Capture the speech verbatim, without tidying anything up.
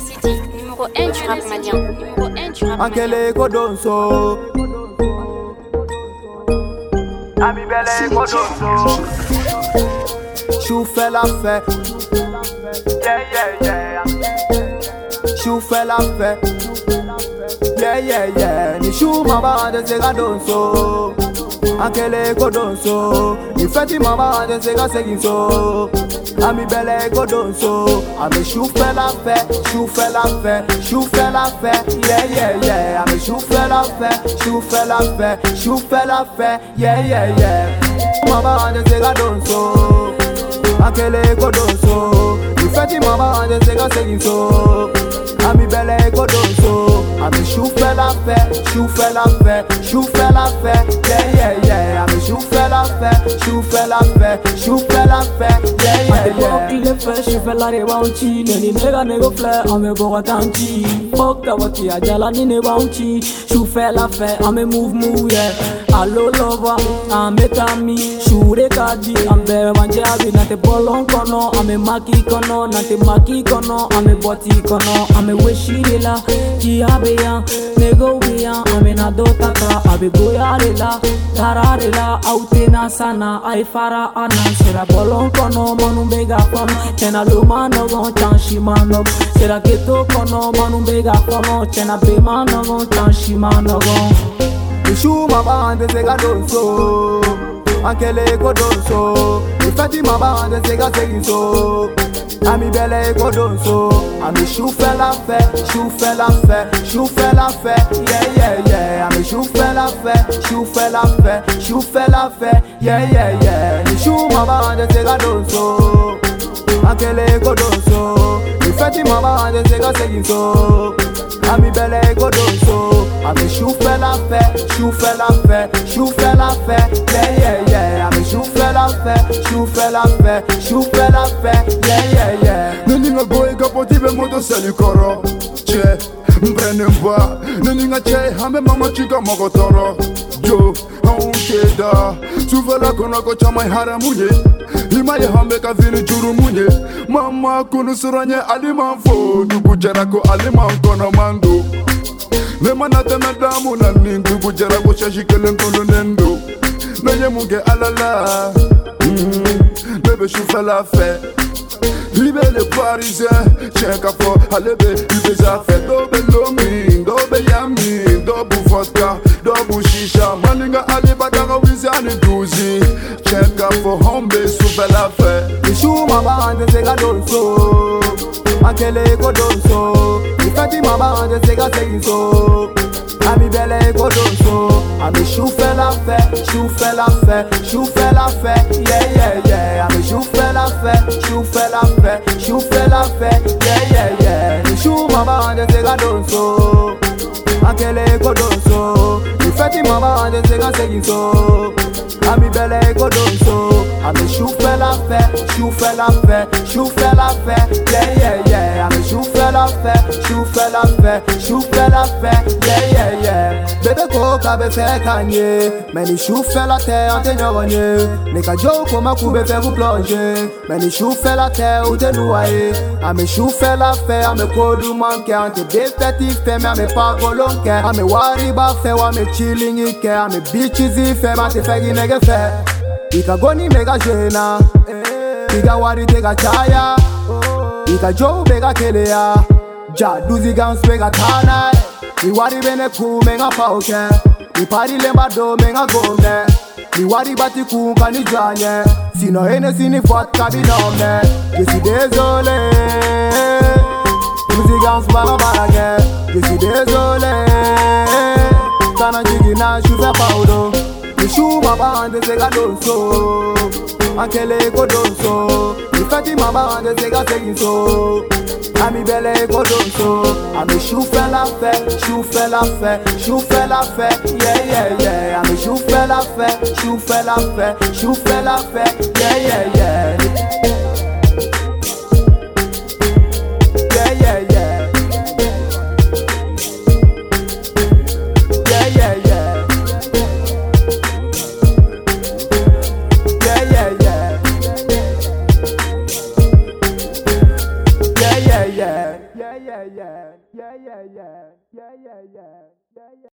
City, numéro un du rap malien. Numéro un du rap malien. Ankele Kodonso. Ami Bele Kodonso. Chou fait la fête. Yeah, yeah, yeah. Chou fait la fête. Yeah, yeah, yeah. Ni chou mama de sega donso. Ankele Kodonso. Ni feti mama de sega seginso. Ami Bele Kodonso. Ami chou fait la fête. Chou fait la fête. Chou fait la fête. Yeah, yeah, yeah. Ami chou fait la fête. Chou fait la fête. Chou fait la fête. Yeah, yeah, yeah. Mama de sega donso. Ankele Kodonso. Ni feti mama de sega seginso. Ami Bele Kodonso. Ami chou fait la fête, chou fait la fête, chou fait la fête, yeah yeah yeah. Ami chou fait la fête, chou fait la fête, chou fait la fête, yeah yeah yeah. Il est fait, chou fait la revanchi, neni nega nego flare, ame boga tanchi. Fuck the wati ajala ni ne bounchi, chou fait la fête, ame move move yeah. Allo lover, ame tami, chou rekadi, ame banjabi nate bolon kono, ame maki kono, nate maki kono, ame boti kono, ame weshirela, ki abe nego biya amena dotaka abe goyarela tararela autena sana ay fara anan sera bolon kono manu bega kono tena lumano gon chanshi mano sera keto kono manu bega kono tena be mano gon chanshi mano gon Ishu mabande sega donso Ankele Kodonso Ifati mabande sega seginso Ami Bele Kodonso Ami chou fait la fête, chou fait la fête, chou fait la fête, yeah yeah yeah. Ami chou fait la fête, chou fait la fête, chou fait la fête, yeah yeah yeah. Ni chou mabande sega donso Ankele Kodonso Ifati mabande sega seginso Ami Bele Kodonso Ami chou fait la fête, chou fait la fête, chou fait la fête, yeah yeah yeah. Ami chou fait la fête, chou fait la fête, chou fait la fête, yeah yeah yeah. Neninga boy kapoti be moto sali koro che mbrene mba neninga che hame mama chika mogotoro jo auncheda suvala kona ko chama hara munye ima ye hambe ka vini juru munye mama kunu suranye alimanfo dugu jara ko aliman kono mando nema nata na damu na ningu bujara ko shashikelen kolo nendo nanye muge alala mm, bebe choufa la fête. Libe le parisien, check a for halebe, libe zafe. Dobe lomi, dobe yami, dobu vodka, dobu shisha. Maninga aliba daga wizi ani duzi. Check a for hombe, souffle la fête. Ishu mabande sega donso Ankele Kodonso Ifati mabande sega seginso Ami Bele Kodonso Ami chou fait la fête, chou fait la fête, chou fait la fête, yeah yeah yeah. Ami chou fait la fête, chou fait la fête, chou fait la fête, yeah yeah yeah. Ni chou mabande sega donso Ankele Kodonso Ifati mabande sega seginso Ami Bele Kodonso Ami chou fait la fête, chou fait la fête, chou fait la fête, yeah yeah yeah. Ami chou fait la fête, chou fait la fête, chou fait la fête, yeah yeah yeah. Bébé koka be fait kanye, mais ni chou fait la terre en te nyorogné. Neka jo koma koube fait vous plonger, mais ni chou fait la terre ou te noyer. Ami chou fait la fête, ami kodu manke, ante defetif fait mais ami pas golonke. Ami wari ba fait, ami chilling ike, ami bitches y fait, ma te fait ginege fait. Ika goni mega jena, Ika wari tega chaya, Ika joe mega kelea, Ja duzi gans mega tana. Ni wari bene ku menga pauke, Ni pari lemba do menga gomne, Ni wari bati ku kani janye, Sino ene sini vodka binome. Je suis désolé, Duzi gans baga barage. Je suis désolé, Kana jigina shufe paudo. Ishu mabande sega donso Ankele Kodonso Ifati mabande sega seginso Ami Bele Kodonso Ami chou fait la fête, chou fait la fête, chou fait la fête, yeah yeah yeah. Ami chou fait la fête, chou fait la fête, chou fait la fête, yeah yeah yeah. Yeah yeah yeah. Yeah yeah yeah. Yeah yeah yeah. Yeah, yeah, yeah. Yeah, yeah, yeah. Yeah, yeah, yeah. Yeah, yeah.